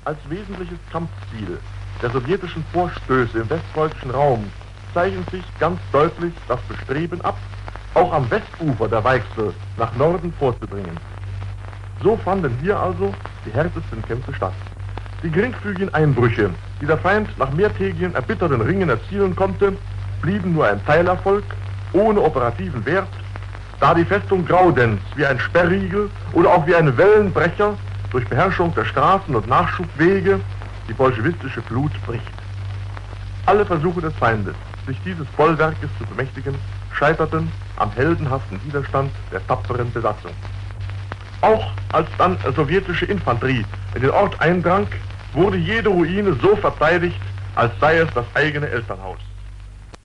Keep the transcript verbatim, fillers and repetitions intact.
Als wesentliches Kampfziel der sowjetischen Vorstöße im westpreußischen Raum zeichnet sich ganz deutlich das Bestreben ab, auch am Westufer der Weichsel nach Norden vorzudringen. So fanden hier also die härtesten Kämpfe statt. Die geringfügigen Einbrüche, die der Feind nach mehrtägigen erbitterten Ringen erzielen konnte, blieben nur ein Teilerfolg, ohne operativen Wert, da die Festung Graudenz wie ein Sperrriegel oder auch wie ein Wellenbrecher durch Beherrschung der Straßen und Nachschubwege die bolschewistische Flut bricht. Alle Versuche des Feindes, sich dieses Bollwerkes zu bemächtigen, scheiterten am heldenhaften Widerstand der tapferen Besatzung. Auch als dann sowjetische Infanterie in den Ort eindrang, wurde jede Ruine so verteidigt, als sei es das eigene Elternhaus.